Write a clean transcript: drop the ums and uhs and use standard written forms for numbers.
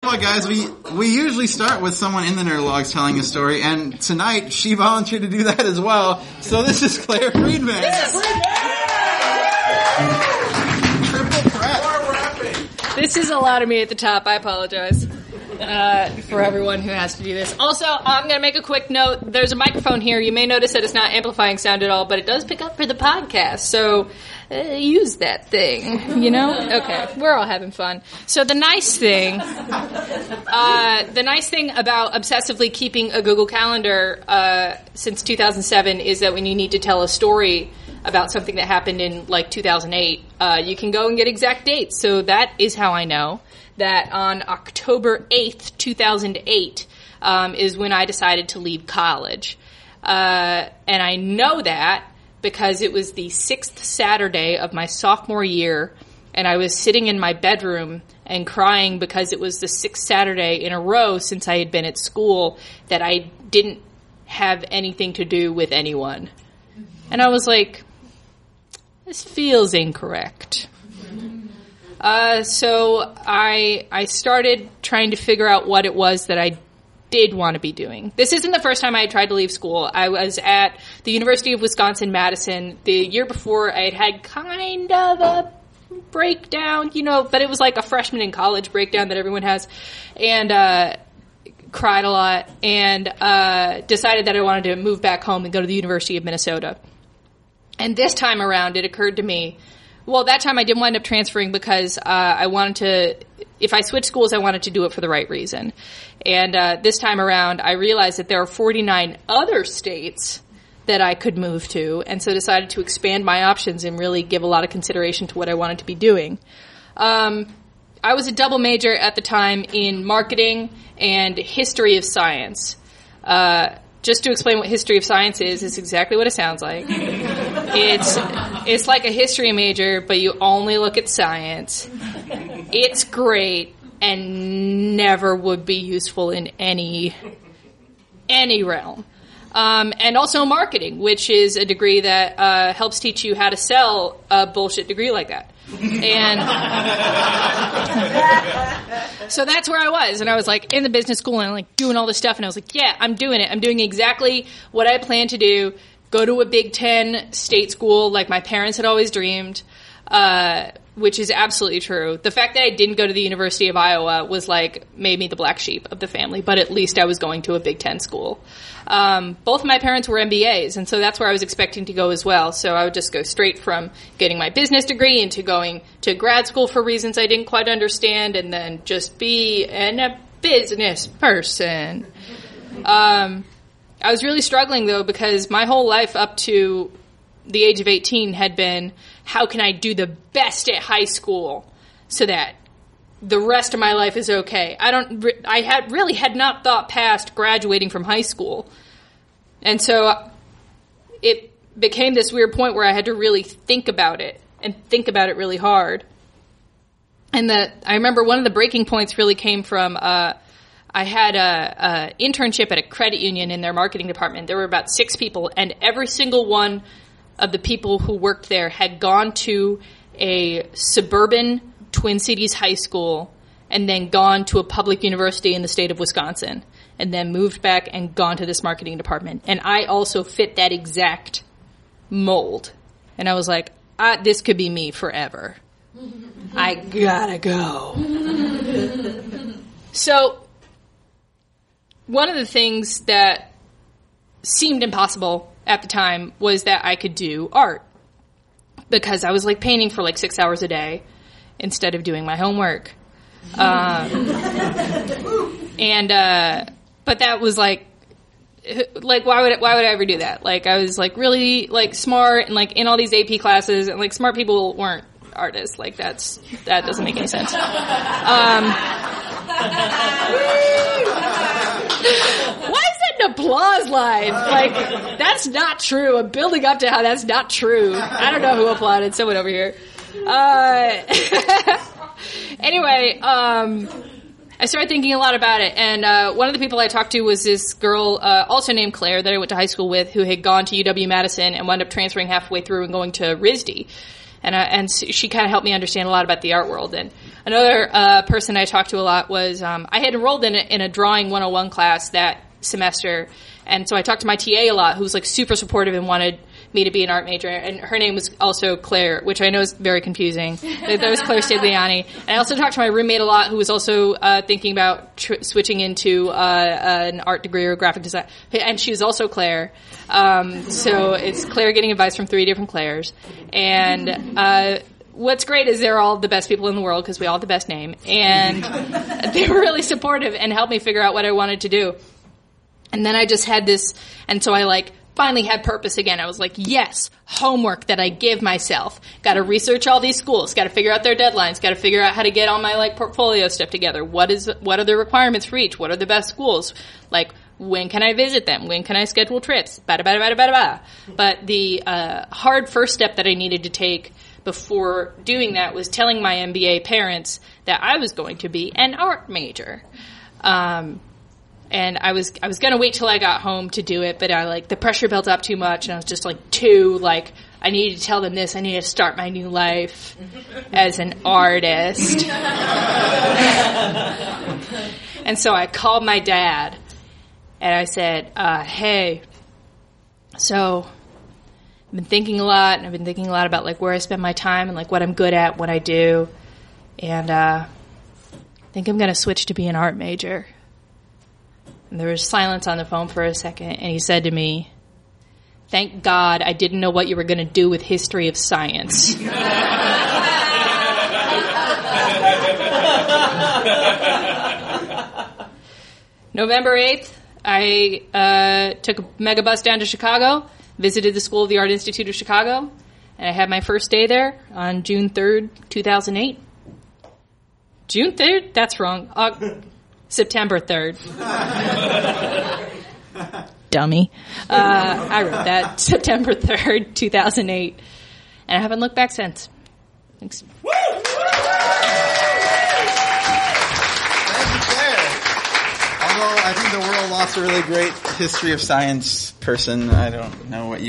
what, guys? We usually start with someone in the Nerdlogs telling a story, and tonight she volunteered to do that as well. So this is Claire Friedman. Triple threat. This is a lot of me at the top. I apologize for everyone who has to do this. Also, I'm going to make a quick note. There's a microphone here. You may notice that it's not amplifying sound at all, but it does pick up for the podcast. So use that thing, you know? Okay, we're all having fun. So the nice thing about obsessively keeping a Google Calendar since 2007 is that when you need to tell a story about something that happened in like 2008, you can go and get exact dates. So that is how I know that on October 8th, 2008, is when I decided to leave college. And I know that because it was the 6th Saturday of my sophomore year, and I was sitting in my bedroom and crying because it was the 6th Saturday in a row since I had been at school that I didn't have anything to do with anyone. And I was like, this feels incorrect. So I started trying to figure out what it was that I did want to be doing. This isn't the first time I had tried to leave school. I was at the University of Wisconsin-Madison. The year before, I had kind of a breakdown, you know, but it was like a freshman in college breakdown that everyone has, and cried a lot, and decided that I wanted to move back home and go to the University of Minnesota. And this time around, it occurred to me, well, that time I didn't wind up transferring because I wanted to, if I switched schools, I wanted to do it for the right reason. And this time around, I realized that there are 49 other states that I could move to, and so decided to expand my options and really give a lot of consideration to what I wanted to be doing. I was a double major at the time in marketing and history of science. Just to explain what history of science is, it's exactly what it sounds like. It's like a history major, but you only look at science. It's great and never would be useful in any realm. And also marketing, which is a degree that helps teach you how to sell a bullshit degree like that. And so that's where I was. And I was like in the business school and like doing all this stuff. And I was like, yeah, I'm doing it. I'm doing exactly what I planned to do. Go to a Big Ten state school like my parents had always dreamed, which is absolutely true. The fact that I didn't go to the University of Iowa was like made me the black sheep of the family, but at least I was going to a Big Ten school. Both of my parents were MBAs, and so that's where I was expecting to go as well. So I would just go straight from getting my business degree into going to grad school for reasons I didn't quite understand, and then just be a business person. I was really struggling, though, because my whole life up to the age of 18 had been, how can I do the best at high school so that the rest of my life is okay? I had not thought past graduating from high school. And so it became this weird point where I had to really think about it and think about it really hard. And I remember one of the breaking points really came from, I had a internship at a credit union in their marketing department. There were about 6 people, and every single one of the people who worked there had gone to a suburban Twin Cities high school and then gone to a public university in the state of Wisconsin and then moved back and gone to this marketing department. And I also fit that exact mold. And I was like, this could be me forever. I gotta go. So one of the things that seemed impossible at the time was that I could do art, because I was like painting for like 6 hours a day instead of doing my homework. But that was like why would I ever do that? Like, I was like really like smart and like in all these AP classes, and like smart people weren't artists. Like that doesn't make any sense. Why is that an applause line? Like, that's not true. I'm building up to how that's not true. I don't know who applauded. Someone over here. Anyway, I started thinking a lot about it, and one of the people I talked to was this girl, also named Claire, that I went to high school with, who had gone to UW-Madison and wound up transferring halfway through and going to RISD. And she kind of helped me understand a lot about the art world. And another person I talked to a lot was I had enrolled in a drawing 101 class that semester, and so I talked to my TA a lot, who was like super supportive and wanted me to be an art major, and her name was also Claire, which I know is very confusing. That was Claire Stigliani. And I also talked to my roommate a lot, who was also thinking about switching into an art degree or graphic design, and she was also Claire. So it's Claire getting advice from 3 different Claires. And what's great is they're all the best people in the world, because we all have the best name, and they were really supportive and helped me figure out what I wanted to do. And then I just had this, and so I finally had purpose again. I was like, yes, homework that I give myself. Got to research all these schools. Got to figure out their deadlines. Got to figure out how to get all my portfolio stuff together. What are the requirements for each? What are the best schools? When can I visit them? When can I schedule trips? But the hard first step that I needed to take before doing that was telling my MBA parents that I was going to be an art major. And I was gonna wait till I got home to do it, but the pressure built up too much, and I was just I needed to tell them this. I needed to start my new life as an artist. And so I called my dad, and I said, hey, so I've been thinking a lot, and I've been thinking a lot about where I spend my time and what I'm good at, what I do, and I think I'm gonna switch to be an art major. And there was silence on the phone for a second, and he said to me, thank God I didn't know what you were going to do with history of science. November 8th, I took a mega bus down to Chicago, visited the School of the Art Institute of Chicago, and I had my first day there on June 3rd, 2008. June 3rd? That's wrong. September 3rd. Dummy. I wrote that. September 3rd, 2008. And I haven't looked back since. Thanks. Thank you, Claire. Although I think the world lost a really great history of science person, I don't know what you